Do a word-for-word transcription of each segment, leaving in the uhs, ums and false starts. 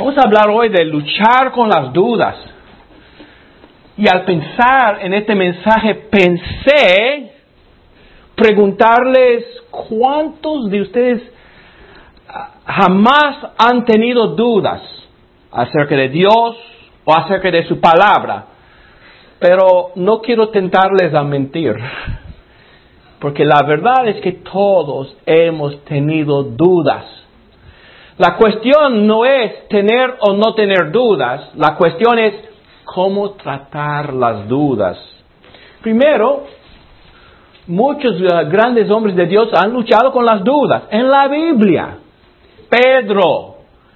Vamos a hablar hoy de luchar con las dudas. Y al pensar en este mensaje, pensé preguntarles cuántos de ustedes jamás han tenido dudas acerca de Dios o acerca de su palabra. Pero no quiero tentarles a mentir, porque la verdad es que todos hemos tenido dudas. La cuestión no es tener o no tener dudas, la cuestión es cómo tratar las dudas. Primero, muchos uh, grandes hombres de Dios han luchado con las dudas en la Biblia. Pedro,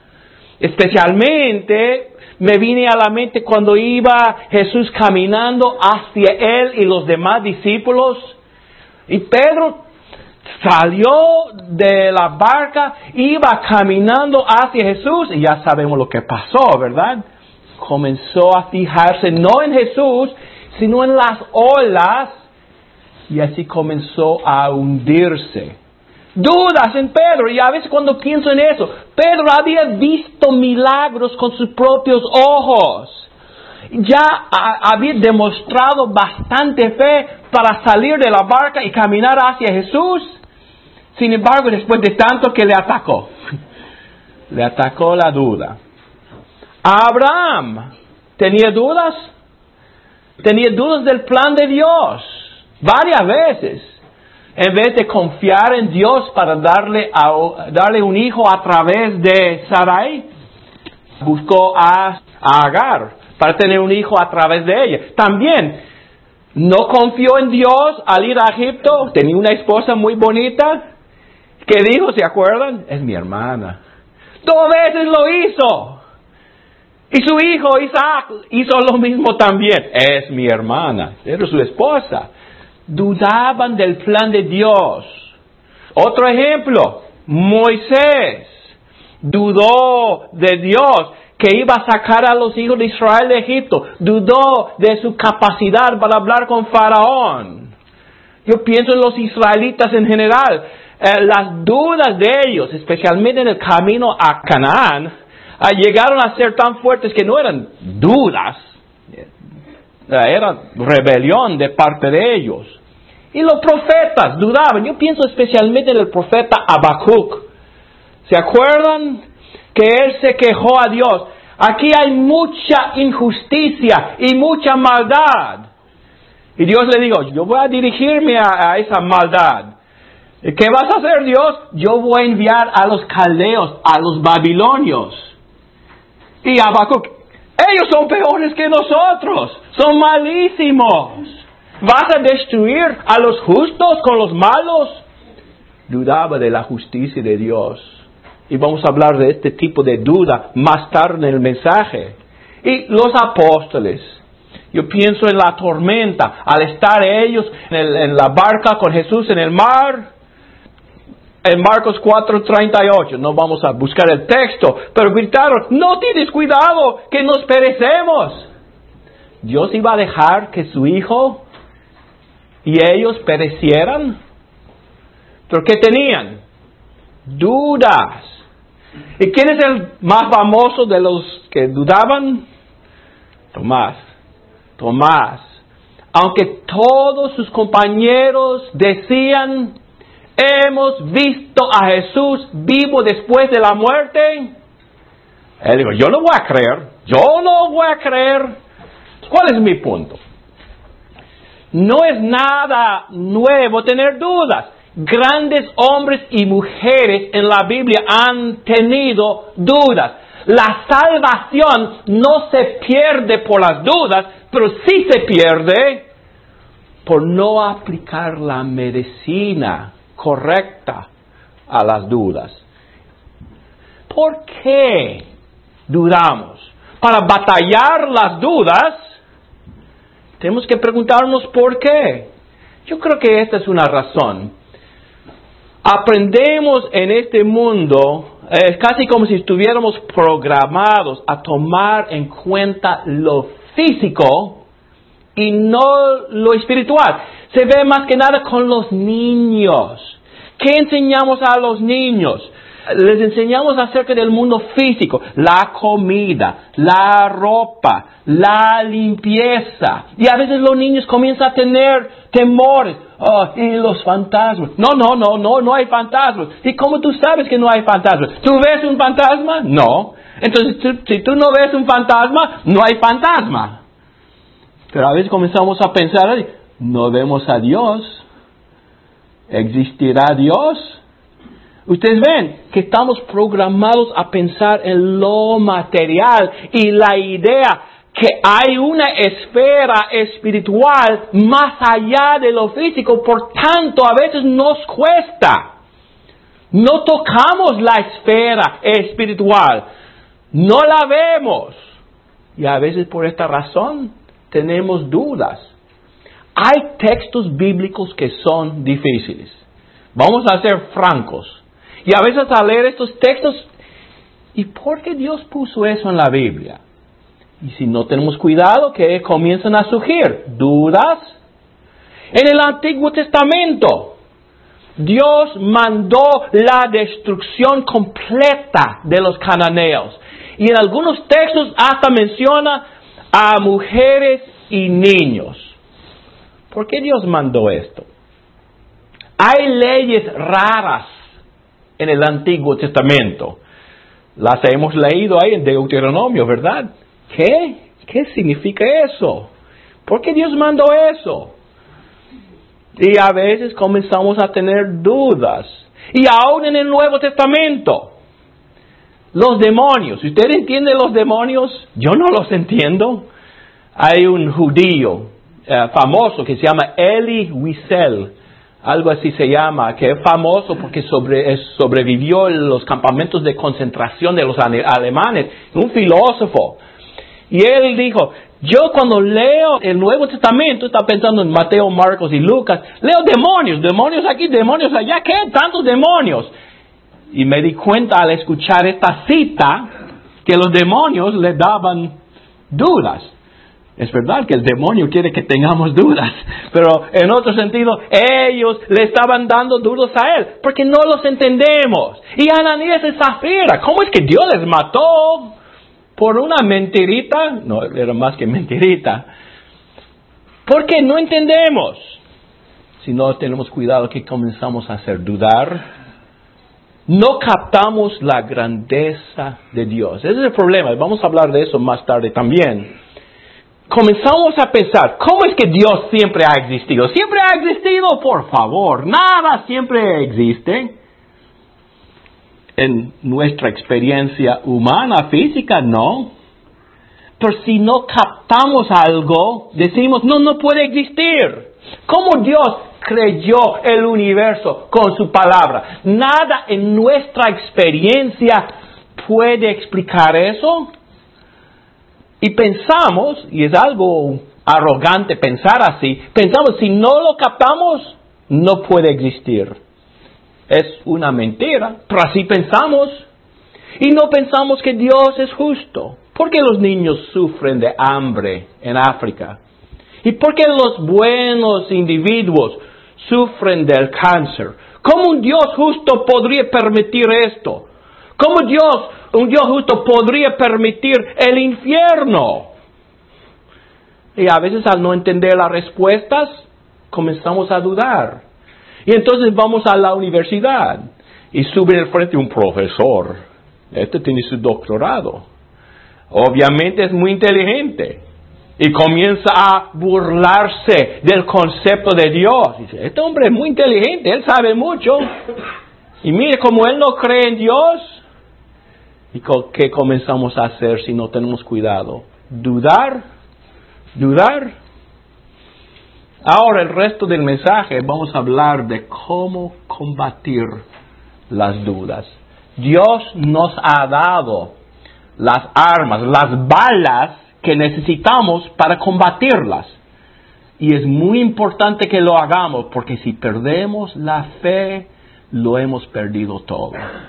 especialmente, me vine a la mente cuando iba Jesús caminando hacia él y los demás discípulos. Y Pedro salió de la barca, iba caminando hacia Jesús y ya sabemos lo que pasó, ¿verdad? Comenzó a fijarse no en Jesús, sino en las olas y así comenzó a hundirse. Dudas en Pedro, y a veces cuando pienso en eso, Pedro había visto milagros con sus propios ojos. Ya a, había demostrado bastante fe para salir de la barca y caminar hacia Jesús. Sin embargo, después de tanto que le atacó, le atacó la duda. Abraham, ¿tenía dudas? Tenía dudas del plan de Dios, varias veces. En vez de confiar en Dios para darle, a, darle un hijo a través de Sarai, buscó a, a Agar para tener un hijo a través de ella. También no confió en Dios al ir a Egipto. Tenía una esposa muy bonita. ¿Qué dijo? ¿Se acuerdan? Es mi hermana. Dos veces lo hizo. Y su hijo Isaac hizo lo mismo también. Es mi hermana. Era su esposa. Dudaban del plan de Dios. Otro ejemplo, Moisés dudó de Dios que iba a sacar a los hijos de Israel de Egipto. Dudó de su capacidad para hablar con Faraón. Yo pienso en los israelitas en general. Eh, las dudas de ellos, especialmente en el camino a Canaán, eh, llegaron a ser tan fuertes que no eran dudas. Era rebelión de parte de ellos. Y los profetas dudaban. Yo pienso especialmente en el profeta Habacuc. ¿Se acuerdan? Que él se quejó a Dios. Aquí hay mucha injusticia y mucha maldad. Y Dios le dijo, yo voy a dirigirme a, a esa maldad. ¿Qué vas a hacer, Dios? Yo voy a enviar a los caldeos, a los babilonios. Y Habacuc, ellos son peores que nosotros. Son malísimos. ¿Vas a destruir a los justos con los malos? Dudaba de la justicia de Dios. Y vamos a hablar de este tipo de duda más tarde en el mensaje. Y los apóstoles. Yo pienso en la tormenta. Al estar ellos en, el, en la barca con Jesús en el mar. En Marcos cuatro treinta y ocho, no vamos a buscar el texto, pero gritaron, no tienes cuidado, que nos perecemos. ¿Dios iba a dejar que su hijo y ellos perecieran? ¿Pero qué tenían? Dudas. ¿Y quién es el más famoso de los que dudaban? Tomás. Tomás. Aunque todos sus compañeros decían, hemos visto a Jesús vivo después de la muerte. Él dijo, yo no voy a creer, yo no voy a creer. ¿Cuál es mi punto? No es nada nuevo tener dudas. Grandes hombres y mujeres en la Biblia han tenido dudas. La salvación no se pierde por las dudas, pero sí se pierde por no aplicar la medicina correcta a las dudas. ¿Por qué dudamos? Para batallar las dudas, tenemos que preguntarnos por qué. Yo creo que esta es una razón. Aprendemos en este mundo, eh, casi como si estuviéramos programados a tomar en cuenta lo físico y no lo espiritual. Se ve más que nada con los niños. ¿Qué enseñamos a los niños? Les enseñamos acerca del mundo físico, la comida, la ropa, la limpieza. Y a veces los niños comienzan a tener temores. Oh, y los fantasmas. No, no, no, no, no hay fantasmas. ¿Y cómo tú sabes que no hay fantasmas? ¿Tú ves un fantasma? No. Entonces, tú, si tú no ves un fantasma, no hay fantasma. Pero a veces comenzamos a pensar, no vemos a Dios. ¿Existirá Dios? Ustedes ven que estamos programados a pensar en lo material y la idea que hay una esfera espiritual más allá de lo físico, por tanto a veces nos cuesta. No tocamos la esfera espiritual, no la vemos. Y a veces por esta razón tenemos dudas. Hay textos bíblicos que son difíciles. Vamos a ser francos. Y a veces al leer estos textos, ¿y por qué Dios puso eso en la Biblia? Y si no tenemos cuidado, ¿qué comienzan a surgir? Dudas. En el Antiguo Testamento, Dios mandó la destrucción completa de los cananeos. Y en algunos textos hasta menciona a mujeres y niños. ¿Por qué Dios mandó esto? Hay leyes raras en el Antiguo Testamento. Las hemos leído ahí en Deuteronomio, ¿verdad? ¿Qué? ¿Qué significa eso? ¿Por qué Dios mandó eso? Y a veces comenzamos a tener dudas. Y aún en el Nuevo Testamento, los demonios. ¿Usted entiende los demonios? Yo no los entiendo. Hay un judío uh, famoso que se llama Elie Wiesel. Algo así se llama, que es famoso porque sobre, es, sobrevivió en los campamentos de concentración de los alemanes, un filósofo. Y él dijo, yo cuando leo el Nuevo Testamento, está pensando en Mateo, Marcos y Lucas, leo demonios, demonios aquí, demonios allá, ¿qué? Tantos demonios. Y me di cuenta al escuchar esta cita, que los demonios le daban dudas. Es verdad que el demonio quiere que tengamos dudas, pero en otro sentido, ellos le estaban dando dudas a él, porque no los entendemos. Y Ananías y Zafira, ¿cómo es que Dios les mató? ¿Por una mentirita? No, era más que mentirita. Porque no entendemos. Si no tenemos cuidado que comenzamos a hacer dudar, no captamos la grandeza de Dios. Ese es el problema, vamos a hablar de eso más tarde también. Comenzamos a pensar, ¿cómo es que Dios siempre ha existido? ¿Siempre ha existido? Por favor, nada siempre existe. En nuestra experiencia humana, física, no. Pero si no captamos algo, decimos, no, no puede existir. ¿Cómo Dios creyó el universo con su palabra? Nada en nuestra experiencia puede explicar eso. Y pensamos, y es algo arrogante pensar así, pensamos, si no lo captamos, no puede existir. Es una mentira, pero así pensamos. Y no pensamos que Dios es justo. ¿Por qué los niños sufren de hambre en África? ¿Y por qué los buenos individuos sufren del cáncer? ¿Cómo un Dios justo podría permitir esto? ¿Cómo Dios, un Dios justo podría permitir el infierno? Y a veces al no entender las respuestas, comenzamos a dudar. Y entonces vamos a la universidad y sube al frente un profesor. Este tiene su doctorado. Obviamente es muy inteligente. Y comienza a burlarse del concepto de Dios. Dice, este hombre es muy inteligente, él sabe mucho. Y mire, como él no cree en Dios, ¿y qué comenzamos a hacer si no tenemos cuidado? Dudar, dudar. Ahora el resto del mensaje vamos a hablar de cómo combatir las dudas. Dios nos ha dado las armas, las balas que necesitamos para combatirlas. Y es muy importante que lo hagamos, porque si perdemos la fe, lo hemos perdido todo.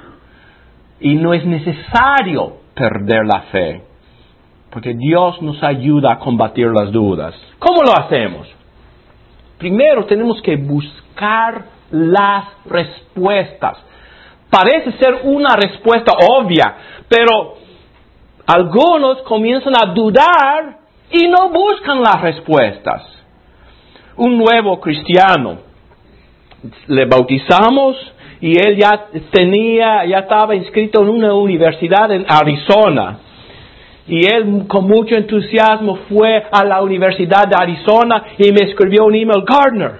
Y no es necesario perder la fe, porque Dios nos ayuda a combatir las dudas. ¿Cómo lo hacemos? Primero tenemos que buscar las respuestas parece ser una respuesta obvia, pero algunos comienzan a dudar y no buscan las respuestas. Un nuevo cristiano, le bautizamos y él ya tenía, ya estaba inscrito en una universidad en Arizona. Y él con mucho entusiasmo fue a la Universidad de Arizona y me escribió un email: Gardner,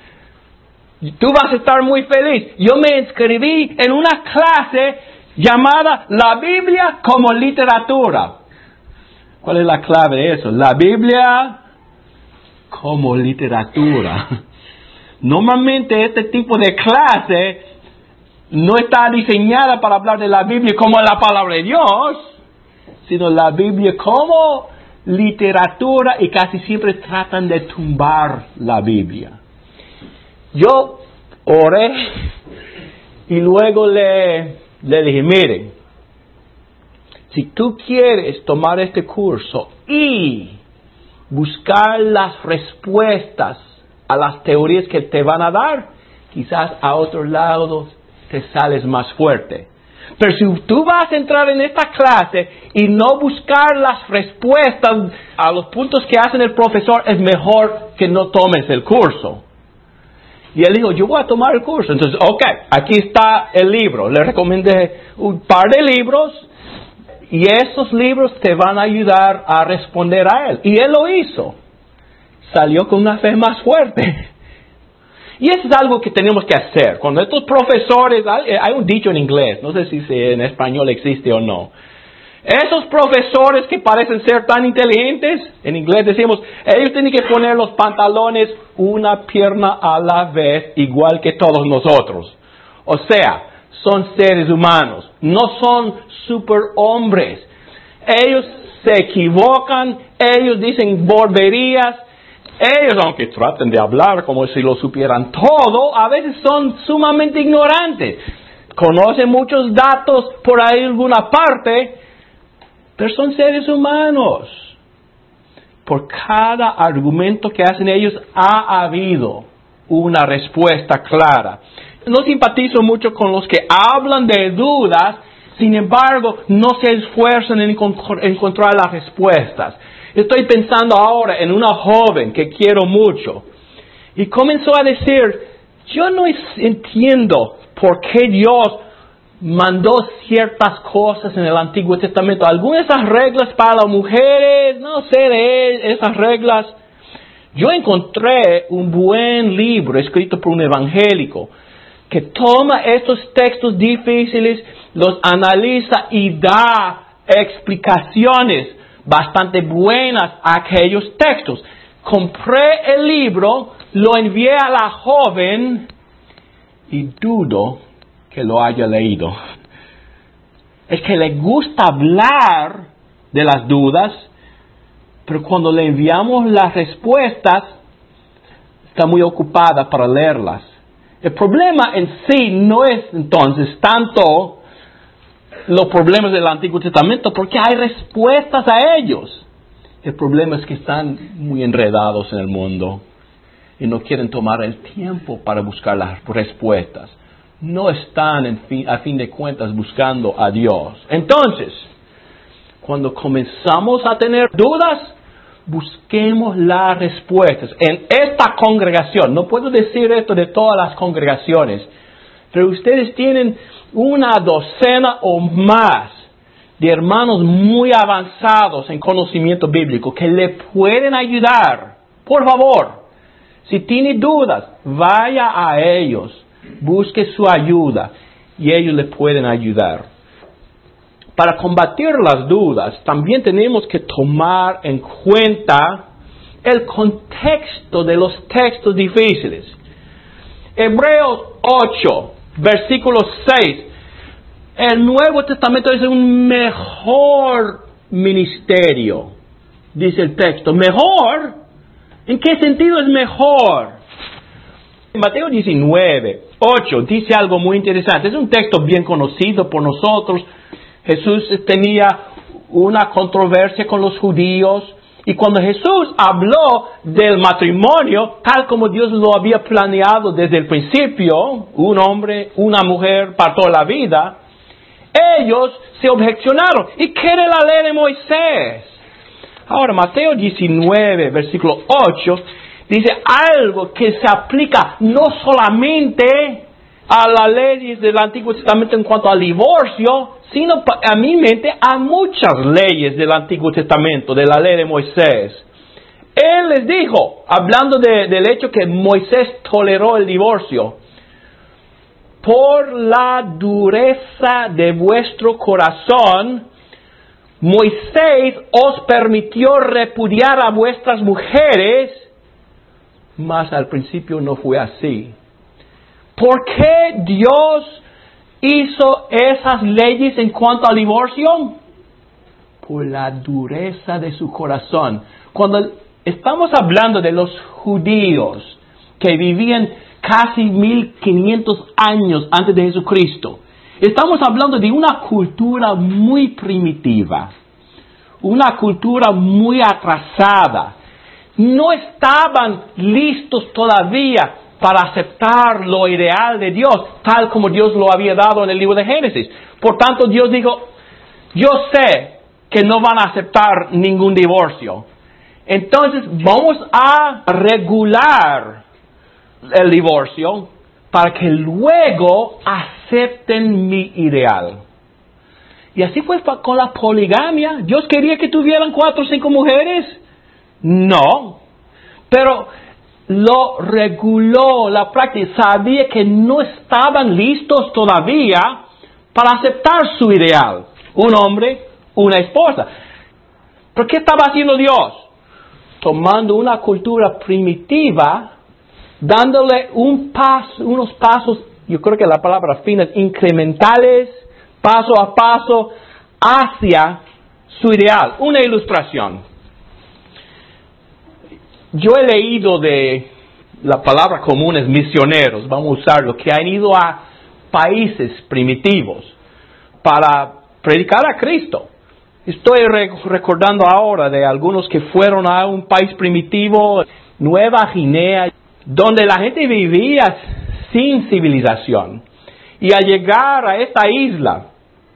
tú vas a estar muy feliz. Yo me inscribí en una clase llamada La Biblia como literatura. ¿Cuál es la clave de eso? La Biblia como literatura. Normalmente este tipo de clase no está diseñada para hablar de la Biblia como la palabra de Dios, sino la Biblia como literatura, y casi siempre tratan de tumbar la Biblia. Yo oré y luego le, le dije: miren, si tú quieres tomar este curso y buscar las respuestas a las teorías que te van a dar, quizás a otro lado te sales más fuerte. Pero si tú vas a entrar en esta clase y no buscar las respuestas a los puntos que hace el profesor, es mejor que no tomes el curso. Y él dijo: yo voy a tomar el curso. Entonces, ok, aquí está el libro. Le recomendé un par de libros y esos libros te van a ayudar a responder a él. Y él lo hizo. Salió con una fe más fuerte. Y eso es algo que tenemos que hacer. Cuando estos profesores, hay un dicho en inglés, no sé si en español existe o no. Esos profesores que parecen ser tan inteligentes, en inglés decimos, ellos tienen que poner los pantalones una pierna a la vez, igual que todos nosotros. O sea, son seres humanos, no son superhombres. Ellos se equivocan, ellos dicen borberías. Ellos, aunque traten de hablar como si lo supieran todo, a veces son sumamente ignorantes. Conocen muchos datos por ahí en alguna parte, pero son seres humanos. Por cada argumento que hacen ellos ha habido una respuesta clara. No simpatizo mucho con los que hablan de dudas, sin embargo, no se esfuerzan en encontrar las respuestas. Estoy pensando ahora en una joven que quiero mucho. Y comenzó a decir: yo no entiendo por qué Dios mandó ciertas cosas en el Antiguo Testamento. Algunas de esas reglas para las mujeres, no sé de esas reglas. Yo encontré un buen libro escrito por un evangélico que toma estos textos difíciles, los analiza y da explicaciones bastante buenas a aquellos textos. Compré el libro, lo envié a la joven y dudo que lo haya leído. Es que le gusta hablar de las dudas, pero cuando le enviamos las respuestas, está muy ocupada para leerlas. El problema en sí no es entonces tanto los problemas del Antiguo Testamento, porque hay respuestas a ellos. El problema es que están muy enredados en el mundo y no quieren tomar el tiempo para buscar las respuestas. No están, en fin, a fin de cuentas, buscando a Dios. Entonces, cuando comenzamos a tener dudas, busquemos las respuestas. En esta congregación, no puedo decir esto de todas las congregaciones, pero ustedes tienen una docena o más de hermanos muy avanzados en conocimiento bíblico que le pueden ayudar. Por favor, si tiene dudas, vaya a ellos, busque su ayuda y ellos le pueden ayudar. Para combatir las dudas, también tenemos que tomar en cuenta el contexto de los textos difíciles. Hebreos ocho, versículo seis. El Nuevo Testamento es un mejor ministerio, dice el texto. ¿Mejor? ¿En qué sentido es mejor? En Mateo diecinueve, ocho dice algo muy interesante. Es un texto bien conocido por nosotros. Jesús tenía una controversia con los judíos Y cuando Jesús habló del matrimonio, tal como Dios lo había planeado desde el principio, un hombre, una mujer para toda la vida, ellos se objecionaron. ¿Y qué era la ley de Moisés? Ahora, Mateo diecinueve, versículo ocho, dice algo que se aplica no solamente a las leyes del Antiguo Testamento en cuanto al divorcio, sino a mi mente a muchas leyes del Antiguo Testamento, de la ley de Moisés. Él les dijo, hablando de, del hecho que Moisés toleró el divorcio, por la dureza de vuestro corazón, Moisés os permitió repudiar a vuestras mujeres, mas al principio no fue así. ¿Por qué Dios hizo esas leyes en cuanto al divorcio? Por la dureza de su corazón. Cuando estamos hablando de los judíos que vivían casi mil quinientos años antes de Jesucristo, estamos hablando de una cultura muy primitiva, una cultura muy atrasada. No estaban listos todavía para aceptar lo ideal de Dios, tal como Dios lo había dado en el libro de Génesis. Por tanto, Dios dijo, yo sé que no van a aceptar ningún divorcio. Entonces, vamos a regular el divorcio para que luego acepten mi ideal. Y así fue con la poligamia. ¿Dios quería que tuvieran cuatro o cinco mujeres? No. Pero lo reguló la práctica. Sabía que no estaban listos todavía para aceptar su ideal. Un hombre, una esposa. ¿Pero qué estaba haciendo Dios? Tomando una cultura primitiva, dándole un paso, unos pasos, yo creo que la palabra fina es incrementales, paso a paso, hacia su ideal. Una ilustración. Yo he leído de, la palabra común es misioneros, vamos a usarlo, que han ido a países primitivos para predicar a Cristo. Estoy recordando ahora de algunos que fueron a un país primitivo, Nueva Guinea, donde la gente vivía sin civilización. Y al llegar a esta isla,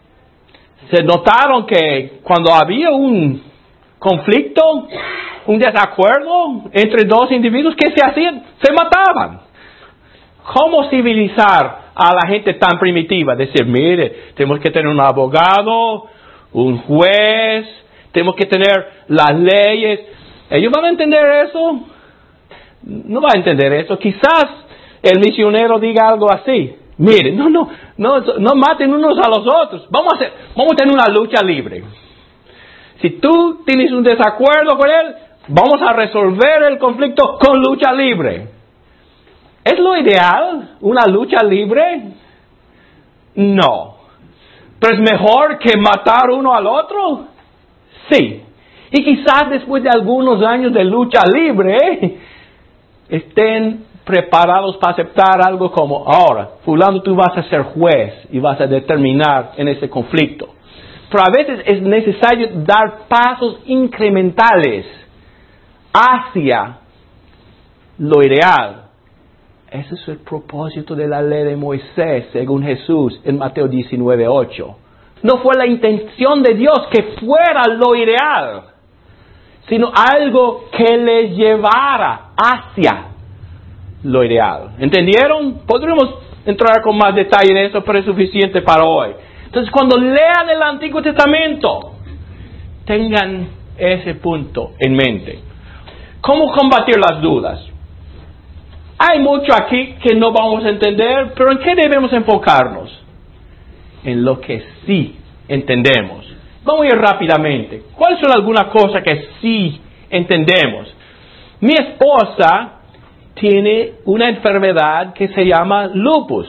se notaron que cuando había un conflicto, un desacuerdo entre dos individuos, ¿qué se hacían? Se mataban. ¿Cómo civilizar a la gente tan primitiva? Decir, mire, tenemos que tener un abogado, un juez, tenemos que tener las leyes. ¿Ellos van a entender eso? No van a entender eso. Quizás el misionero diga algo así. Mire, no, no, no, no maten unos a los otros. Vamos a hacer, vamos a tener una lucha libre. Si tú tienes un desacuerdo con él, vamos a resolver el conflicto con lucha libre. ¿Es lo ideal una lucha libre? No. ¿Pero es mejor que matar uno al otro? Sí. Y quizás después de algunos años de lucha libre, estén preparados para aceptar algo como, ahora, fulano, tú vas a ser juez y vas a determinar en ese conflicto. Pero a veces es necesario dar pasos incrementales hacia lo ideal. Ese es el propósito de la ley de Moisés, según Jesús en Mateo diecinueve ocho. No fue la intención de Dios que fuera lo ideal, sino algo que les llevara hacia lo ideal. ¿Entendieron? Podríamos entrar con más detalle en eso, pero es suficiente para hoy. Entonces, cuando lean el Antiguo Testamento, tengan ese punto en mente. ¿Cómo combatir las dudas? Hay mucho aquí que no vamos a entender, pero ¿en qué debemos enfocarnos? En lo que sí entendemos. Vamos a ir rápidamente. ¿Cuáles son algunas cosas que sí entendemos? Mi esposa tiene una enfermedad que se llama lupus.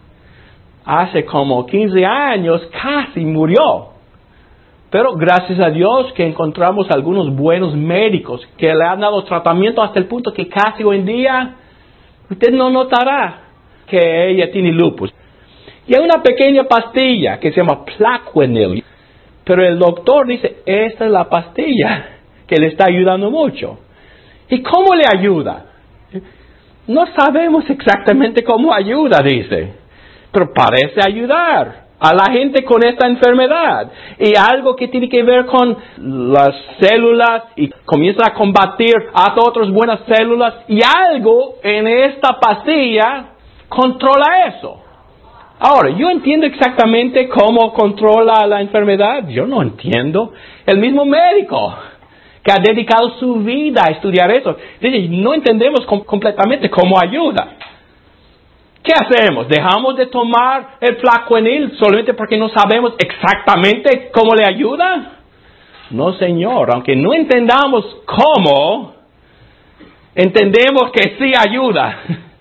Hace como quince años casi murió. Pero gracias a Dios que encontramos algunos buenos médicos que le han dado tratamiento hasta el punto que casi hoy en día usted no notará que ella tiene lupus. Y hay una pequeña pastilla que se llama Plaquenil. Pero el doctor dice, esta es la pastilla que le está ayudando mucho. ¿Y cómo le ayuda? No sabemos exactamente cómo ayuda, dice, pero parece ayudar a la gente con esta enfermedad. Y algo que tiene que ver con las células y comienza a combatir a otras buenas células. Y algo en esta pastilla controla eso. Ahora, yo entiendo exactamente cómo controla la enfermedad. Yo no entiendo. El mismo médico que ha dedicado su vida a estudiar eso, dice, no entendemos com- completamente cómo ayuda. ¿Qué hacemos? ¿Dejamos de tomar el Plaquenil solamente porque no sabemos exactamente cómo le ayuda? No, señor. Aunque no entendamos cómo, entendemos que sí ayuda.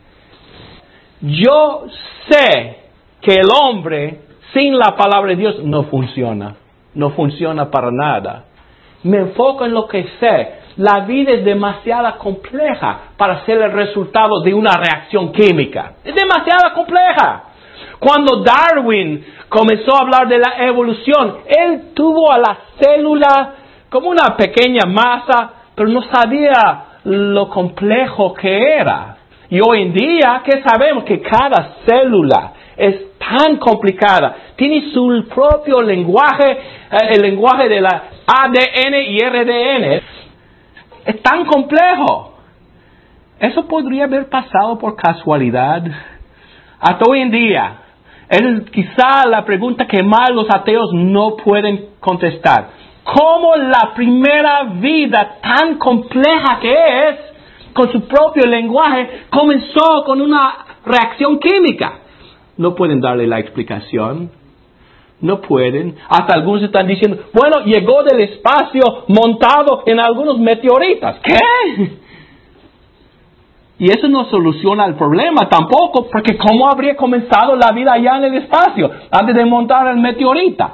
Yo sé que el hombre sin la palabra de Dios no funciona. No funciona para nada. Me enfoco en lo que sé. La vida es demasiado compleja para ser el resultado de una reacción química. Es demasiado compleja. Cuando Darwin comenzó a hablar de la evolución, él tuvo a la célula como una pequeña masa, pero no sabía lo complejo que era. Y hoy en día, ¿qué sabemos? Que cada célula es tan complicada. Tiene su propio lenguaje, eh, el lenguaje de la A D N y R D N. Es tan complejo. Eso podría haber pasado por casualidad. Hasta hoy en día, es quizá la pregunta que más los ateos no pueden contestar. ¿Cómo la primera vida tan compleja que es, con su propio lenguaje, comenzó con una reacción química? No pueden darle la explicación. No pueden. Hasta algunos están diciendo, bueno, llegó del espacio montado en algunos meteoritos. ¿Qué? Y eso no soluciona el problema tampoco, porque ¿cómo habría comenzado la vida allá en el espacio antes de montar el meteorito?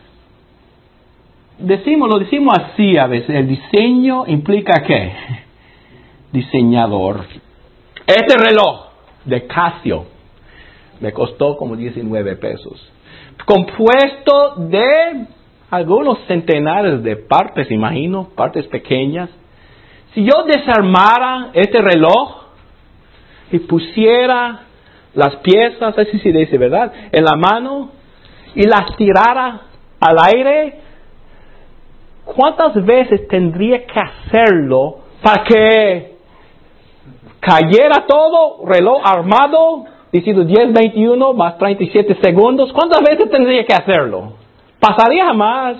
Decimos, lo decimos así a veces. El diseño implica ¿qué? Diseñador. Este reloj de Casio me costó como diecinueve pesos. Compuesto de algunos centenares de partes, imagino, partes pequeñas. Si yo desarmara este reloj y pusiera las piezas, así se dice, ¿verdad?, en la mano y las tirara al aire, ¿cuántas veces tendría que hacerlo para que cayera todo, reloj armado, diciendo diez veintiuno más treinta y siete segundos? ¿Cuántas veces tendría que hacerlo? Pasaría jamás.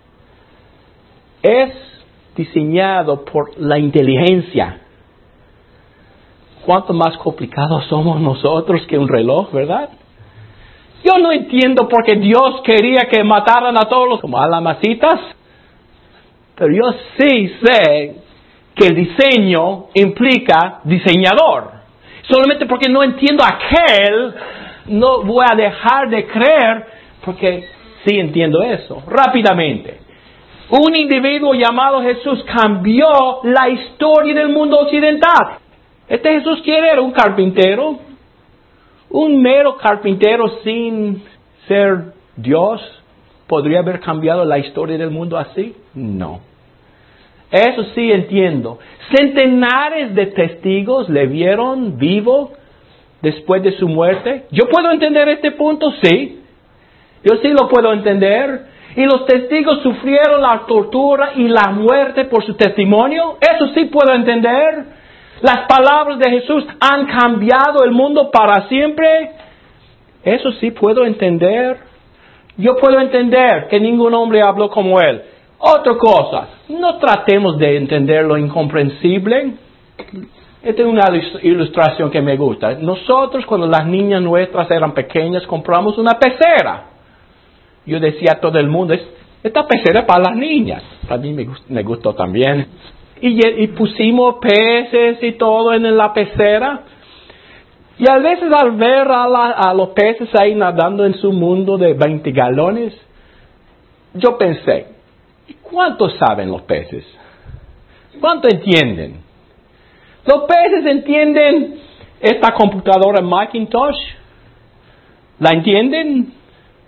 Es diseñado por la inteligencia. ¿Cuánto más complicados somos nosotros que un reloj, verdad? Yo no entiendo por qué Dios quería que mataran a todos los como alamasitas, pero yo sí sé que el diseño implica diseñador. Solamente porque no entiendo aquel, no voy a dejar de creer, porque sí entiendo eso. Rápidamente. Un individuo llamado Jesús cambió la historia del mundo occidental. Este Jesús, ¿quién era? Un carpintero. Un mero carpintero sin ser Dios. ¿Podría haber cambiado la historia del mundo así? No. Eso sí entiendo. Centenares de testigos le vieron vivo después de su muerte. ¿Yo puedo entender este punto? Sí. Yo sí lo puedo entender. Y los testigos sufrieron la tortura y la muerte por su testimonio. Eso sí puedo entender. Las palabras de Jesús han cambiado el mundo para siempre. Eso sí puedo entender. Yo puedo entender que ningún hombre habló como él. Otra cosa, no tratemos de entender lo incomprensible. Esta es una ilustración que me gusta. Nosotros, cuando las niñas nuestras eran pequeñas, compramos una pecera. Yo decía a todo el mundo, esta pecera es para las niñas. A mí me, gust- me gustó también. Y, y pusimos peces y todo en la pecera. Y a veces al ver a, la, a los peces ahí nadando en su mundo de veinte galones, yo pensé, ¿cuánto saben los peces? ¿Cuánto entienden? Los peces entienden esta computadora Macintosh. ¿La entienden?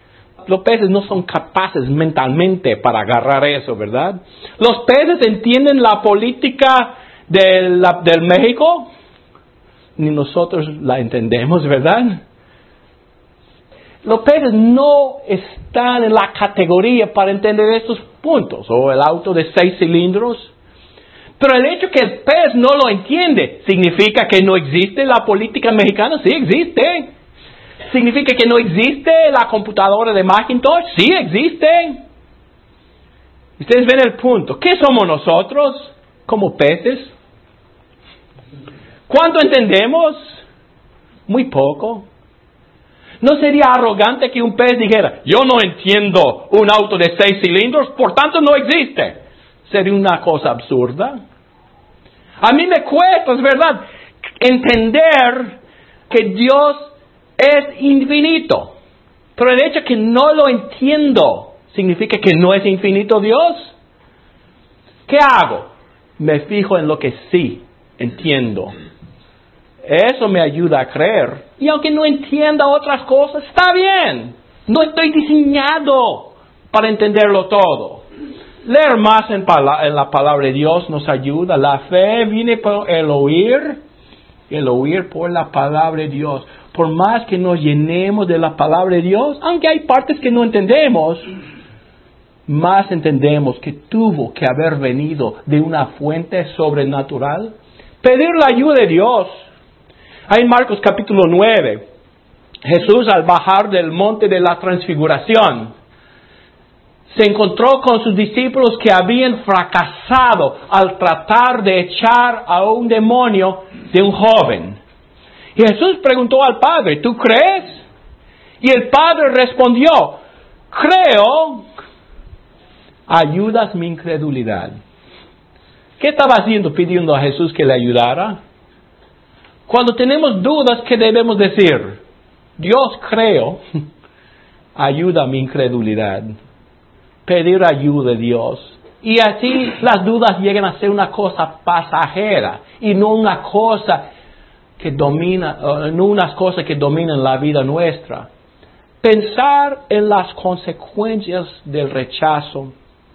los peces no son capaces mentalmente para agarrar eso, ¿verdad? Los peces entienden la política de la, del México, ni nosotros la entendemos, ¿verdad? Los peces no están en la categoría para entender estos puntos, o el auto de seis cilindros. Pero el hecho que el pez no lo entiende, ¿significa que no existe la política mexicana? Sí existe. ¿Significa que no existe la computadora de Macintosh? Sí existe. Ustedes ven el punto. ¿Qué somos nosotros como peces? ¿Cuánto entendemos? Muy poco. ¿No sería arrogante que un pez dijera, yo no entiendo un auto de seis cilindros, por tanto no existe? Sería una cosa absurda. A mí me cuesta, es verdad, entender que Dios es infinito. Pero el hecho que no lo entiendo, ¿significa que no es infinito Dios? ¿Qué hago? Me fijo en lo que sí entiendo. Eso me ayuda a creer. Y aunque no entienda otras cosas, está bien. No estoy diseñado para entenderlo todo. Leer más en, pala- en la palabra de Dios nos ayuda. La fe viene por el oír, el oír por la palabra de Dios. Por más que nos llenemos de la palabra de Dios, aunque hay partes que no entendemos, más entendemos que tuvo que haber venido de una fuente sobrenatural. Pedir la ayuda de Dios. Hay en Marcos capítulo nueve, Jesús al bajar del monte de la transfiguración, se encontró con sus discípulos que habían fracasado al tratar de echar a un demonio de un joven. Y Jesús preguntó al Padre, ¿tú crees? Y el Padre respondió, creo, ayudas mi incredulidad. ¿Qué estaba haciendo pidiendo a Jesús que le ayudara? Cuando tenemos dudas, ¿qué debemos decir? Dios, creo, ayuda mi incredulidad. Pedir ayuda a Dios. Y así las dudas llegan a ser una cosa pasajera y no una cosa que domina, uh, no unas cosas que dominan la vida nuestra. Pensar en las consecuencias del rechazo.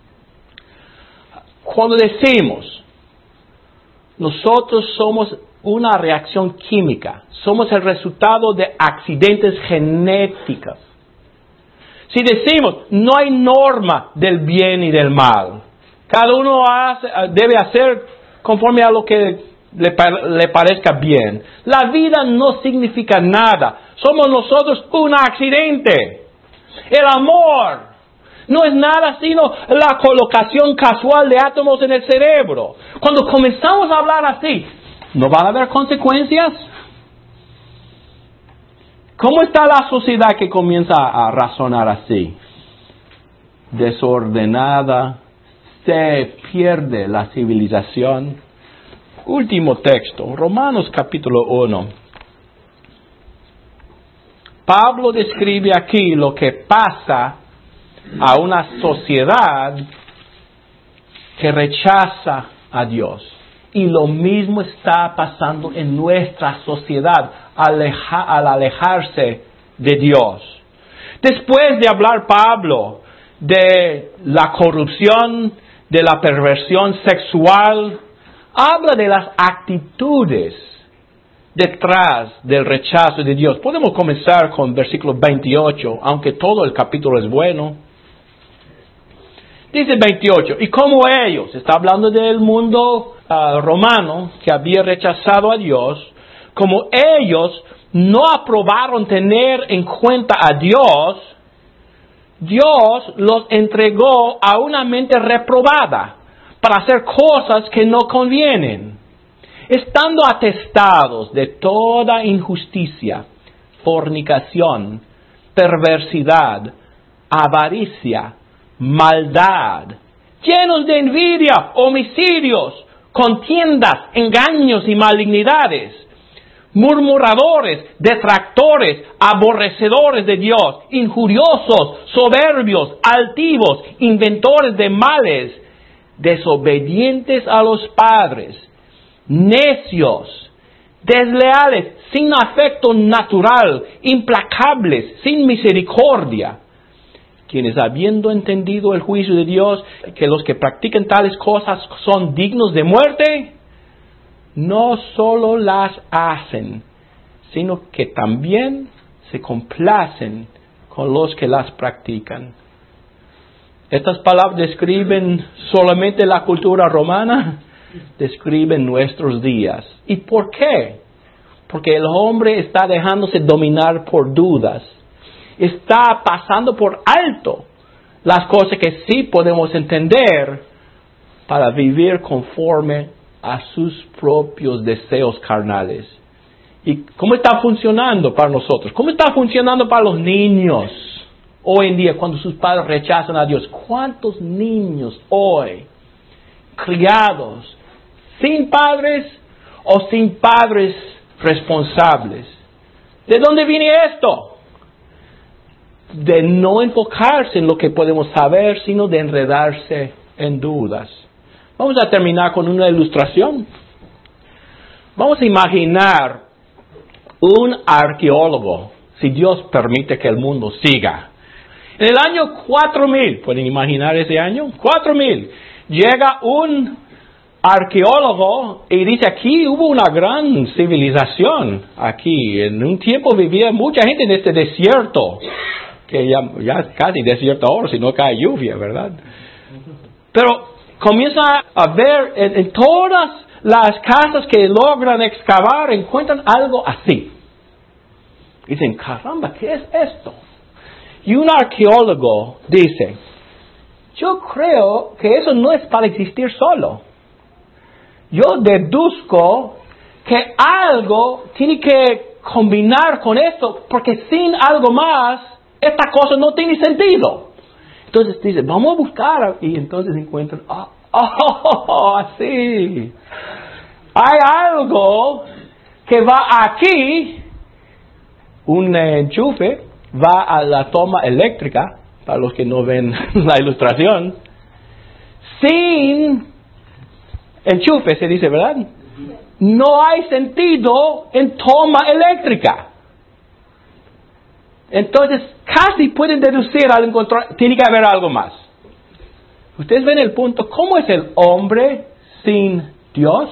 Cuando decimos, nosotros somos una reacción química, somos el resultado de accidentes genéticos. Si decimos, no hay norma del bien y del mal, cada uno hace, debe hacer conforme a lo que le, le parezca bien. La vida no significa nada, somos nosotros un accidente. El amor no es nada sino la colocación casual de átomos en el cerebro. Cuando comenzamos a hablar así, ¿no van a haber consecuencias? ¿Cómo está la sociedad que comienza a razonar así? Desordenada, se pierde la civilización. Último texto, Romanos capítulo uno. Pablo describe aquí lo que pasa a una sociedad que rechaza a Dios. Y lo mismo está pasando en nuestra sociedad aleja, al alejarse de Dios. Después de hablar Pablo de la corrupción, de la perversión sexual, habla de las actitudes detrás del rechazo de Dios. Podemos comenzar con versículo veintiocho, aunque todo el capítulo es bueno. Dice veintiocho, y como ellos, está hablando del mundo uh, romano que había rechazado a Dios, como ellos no aprobaron tener en cuenta a Dios, Dios los entregó a una mente reprobada para hacer cosas que no convienen, estando atestados de toda injusticia, fornicación, perversidad, avaricia, maldad, llenos de envidia, homicidios, contiendas, engaños y malignidades, murmuradores, detractores, aborrecedores de Dios, injuriosos, soberbios, altivos, inventores de males, desobedientes a los padres, necios, desleales, sin afecto natural, implacables, sin misericordia, quienes habiendo entendido el juicio de Dios, que los que practican tales cosas son dignos de muerte, no solo las hacen, sino que también se complacen con los que las practican. Estas palabras describen solamente la cultura romana, describen nuestros días. ¿Y por qué? Porque el hombre está dejándose dominar por dudas. Está pasando por alto las cosas que sí podemos entender para vivir conforme a sus propios deseos carnales. ¿Y cómo está funcionando para nosotros? ¿Cómo está funcionando para los niños hoy en día cuando sus padres rechazan a Dios? ¿Cuántos niños hoy criados sin padres o sin padres responsables? ¿De dónde viene esto? De no enfocarse en lo que podemos saber, sino de enredarse en dudas. Vamos a terminar con una ilustración. Vamos a imaginar un arqueólogo, si Dios permite que el mundo siga. En el año cuatro mil, ¿pueden imaginar ese año? cuatro mil, llega un arqueólogo y dice, aquí hubo una gran civilización. Aquí, en un tiempo vivía mucha gente en este desierto, que ya, ya es casi desierto ahora, si no cae lluvia, ¿verdad? Pero comienza a ver en, en todas las casas que logran excavar, encuentran algo así. Dicen, caramba, ¿qué es esto? Y un arqueólogo dice, yo creo que eso no es para existir solo. Yo deduzco que algo tiene que combinar con esto, porque sin algo más, esta cosa no tiene sentido. Entonces dice, vamos a buscar, y entonces encuentran, oh, oh, oh, así. Hay algo que va aquí, un enchufe, va a la toma eléctrica, para los que no ven la ilustración, sin enchufe, se dice, ¿verdad? No hay sentido en toma eléctrica. Entonces, casi pueden deducir al encontrar, tiene que haber algo más. Ustedes ven el punto, ¿cómo es el hombre sin Dios?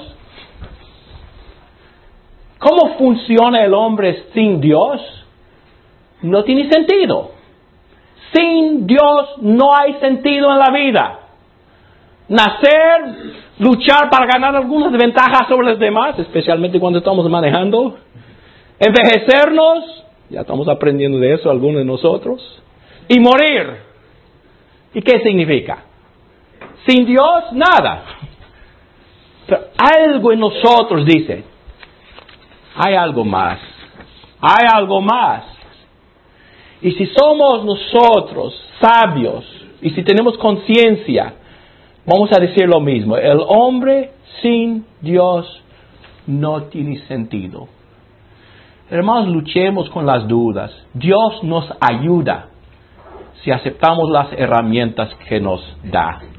¿Cómo funciona el hombre sin Dios? No tiene sentido. Sin Dios no hay sentido en la vida. Nacer, luchar para ganar algunas ventajas sobre los demás, especialmente cuando estamos manejando. Envejecernos, ya estamos aprendiendo de eso algunos de nosotros. Y morir. ¿Y qué significa? Sin Dios, nada. Pero algo en nosotros dice, hay algo más. Hay algo más. Y si somos nosotros sabios, y si tenemos conciencia, vamos a decir lo mismo. El hombre sin Dios no tiene sentido. Hermanos, luchemos con las dudas. Dios nos ayuda si aceptamos las herramientas que nos da.